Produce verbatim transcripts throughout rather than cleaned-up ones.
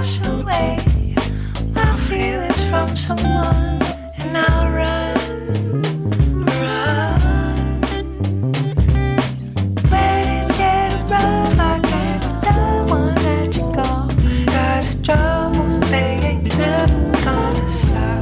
wash away my feelings from someone, and I'll run, run. When it's getting rough, I can't be the one that you call, 'cause the troubles, they ain't never gonna stop.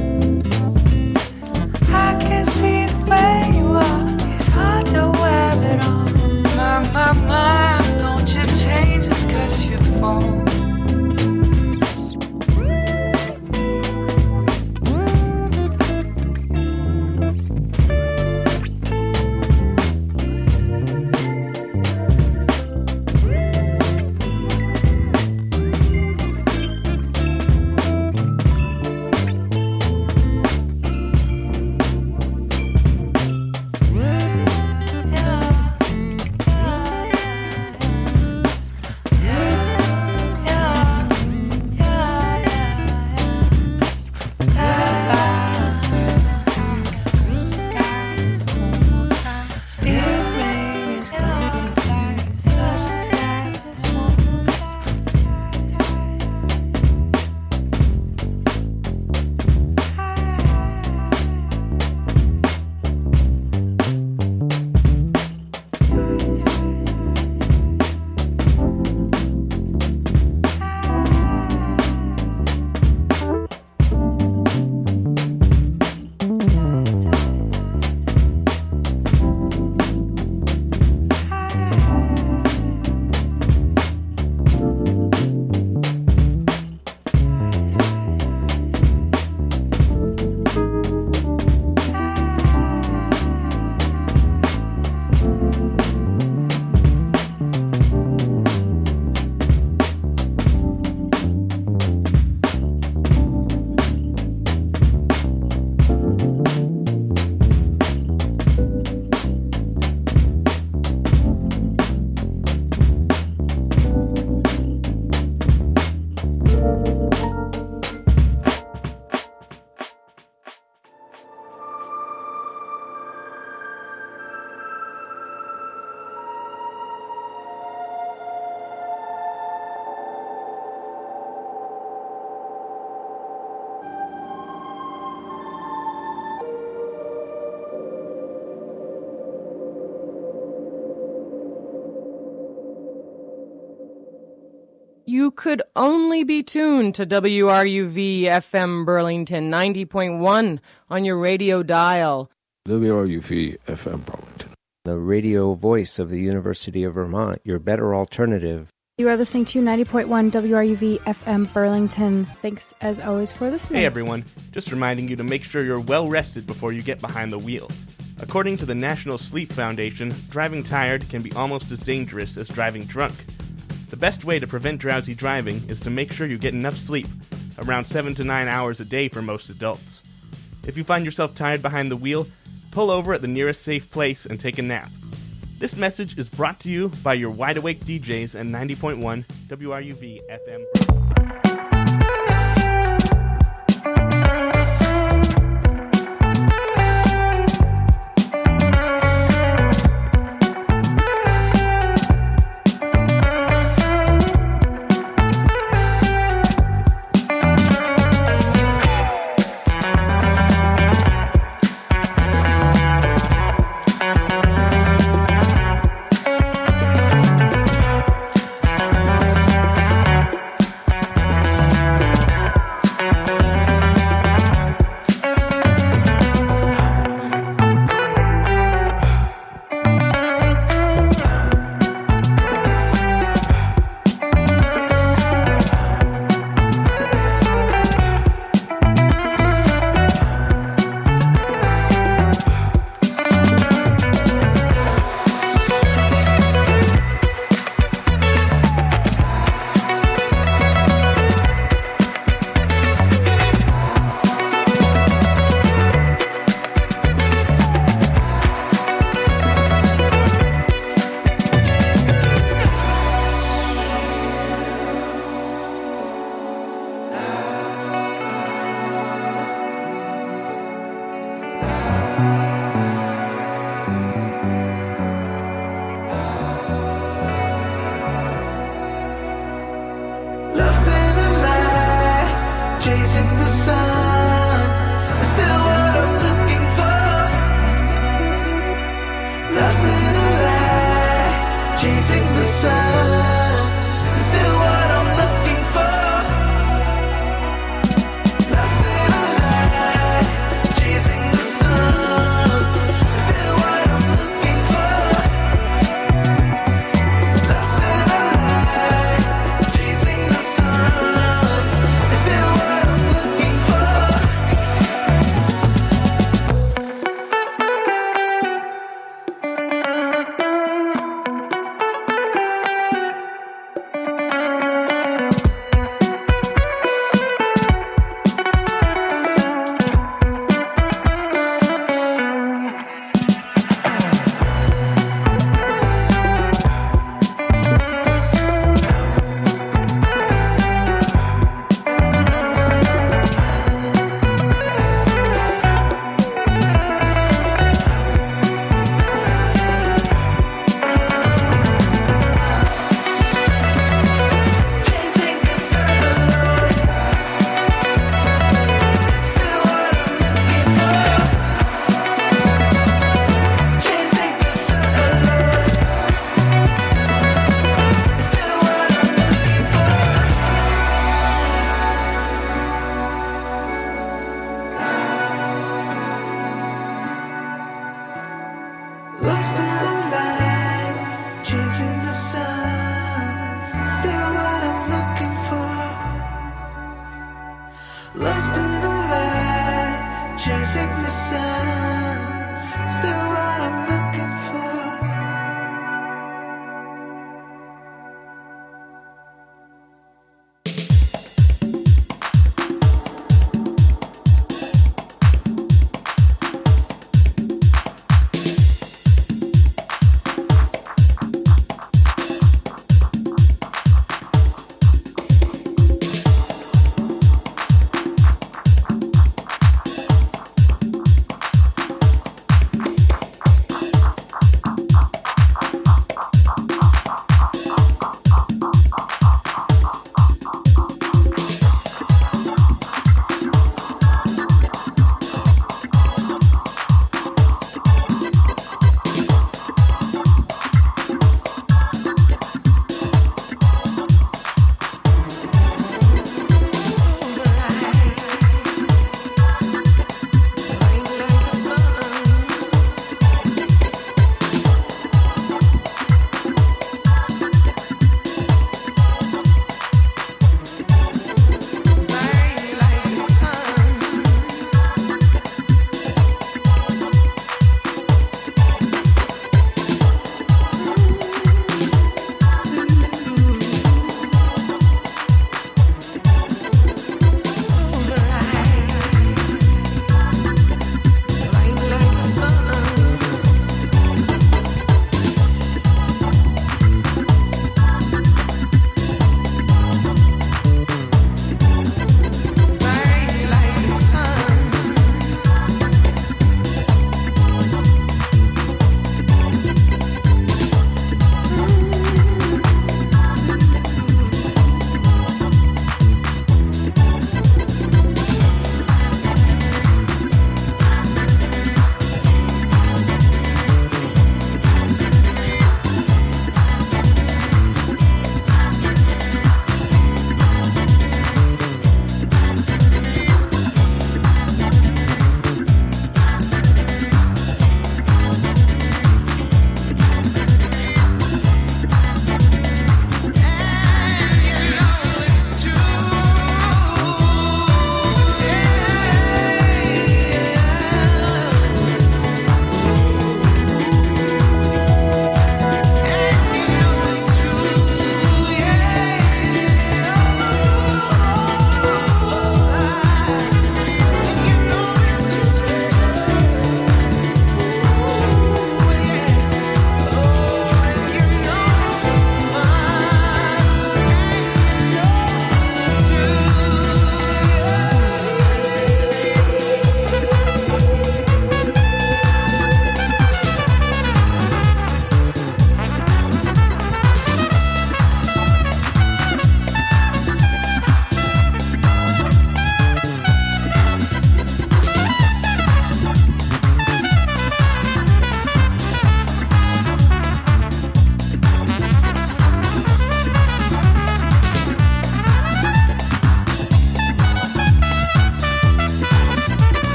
I can see the way you are, it's hard to wear it all. My, my, my, don't you change just 'cause you fall. You could only be tuned to W R U V F M Burlington ninety point one on your radio dial. W R U V F M Burlington. The radio voice of the University of Vermont, your better alternative. You are listening to ninety point one W R U V F M Burlington. Thanks, as always, for listening. Hey, everyone. Just reminding you to make sure you're well rested before you get behind the wheel. According to the National Sleep Foundation, driving tired can be almost as dangerous as driving drunk. The best way to prevent drowsy driving is to make sure you get enough sleep, around seven to nine hours a day for most adults. If you find yourself tired behind the wheel, pull over at the nearest safe place and take a nap. This message is brought to you by your Wide Awake D Js at ninety point one W R U V F M.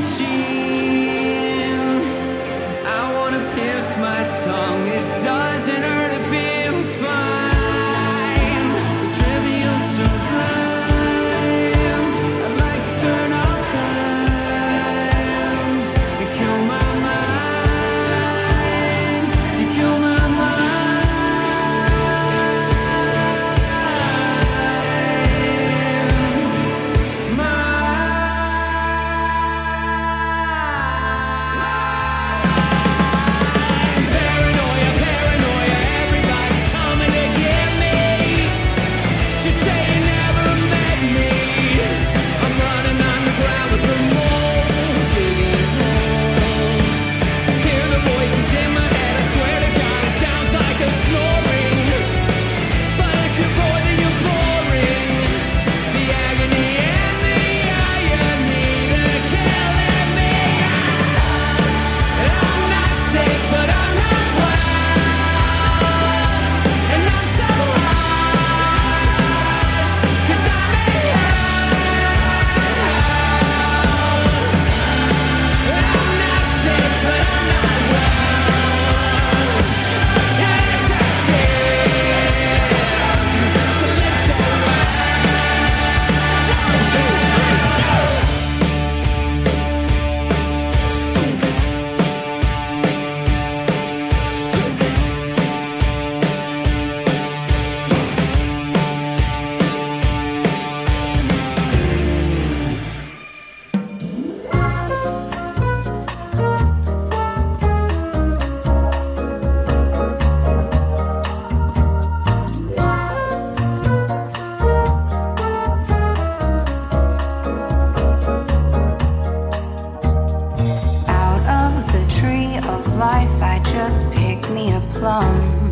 machines. I wanna pierce my tongue. It doesn't hurt, it feels fine. The trivial sublime. I'd like to turn off time and kill my mind. You kill my life, I just picked me a plum.